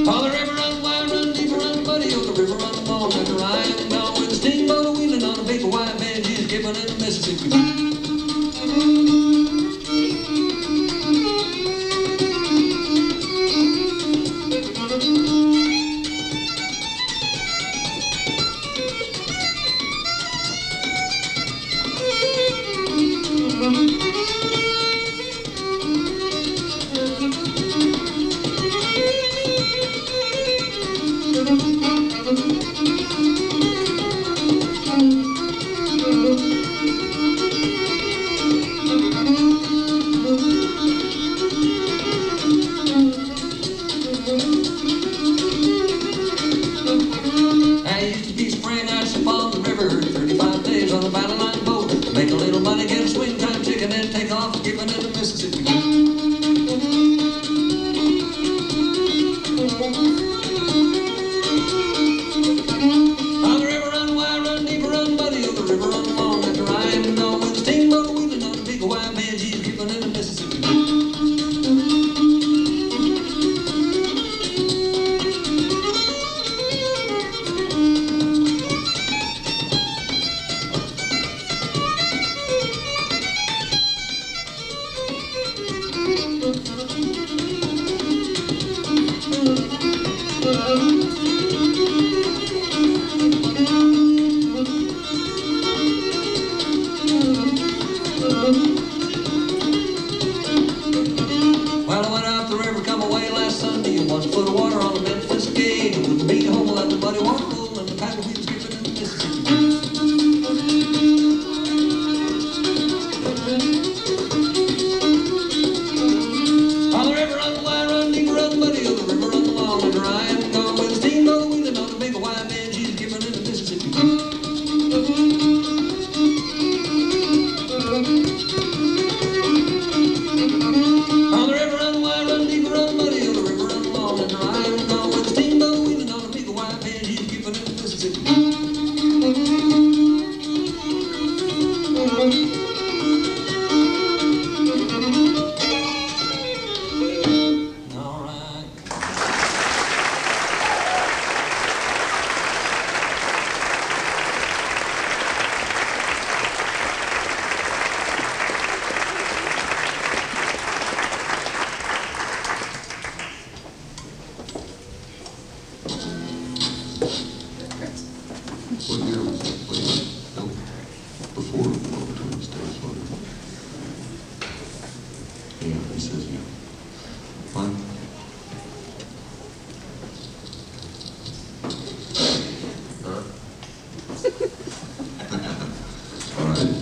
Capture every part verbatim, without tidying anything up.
Oh, the river run wide, run deep, run muddy. Oh, the river run long after I am gone. With a steamboat wheeling on a big white bed, she's skipping in the Mississippi. I used to be spraying ice upon the river, thirty-five days on a battle line boat. Make a little money, get a swing time chicken, and take off skipping in the Mississippi. Oh, the river run wide, run deep, run muddy. Oh, the river run long after I am gone. With a steamboat wheeling on a big white bed, she's skipping in the Mississippi. Well, I went out the river, come away last Sunday, and one foot of water on the Memphis gate. It wouldn't be home without the muddy water roll and the paddle wheels skipping in the Mississippi. Oh, the river run wide, run deep, run muddy. Oh, the river run long after I am gone. With a steamboat wheeling on a big white bed, she's skipping in the Mississippi. Oh, the river run wide, run deep, run muddy. Oh, the river run long after I am gone. With a steamboat wheeling on a big white bed, she's skipping in the Mississippi. All right. What year was that played? No, before the war between the states, wasn't it? Yeah, he says yeah. Fine. Huh? All right.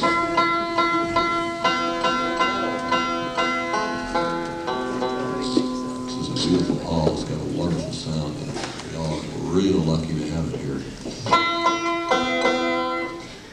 This is a beautiful hall. It's got a wonderful sound in it. Y'all are real lucky to have it here.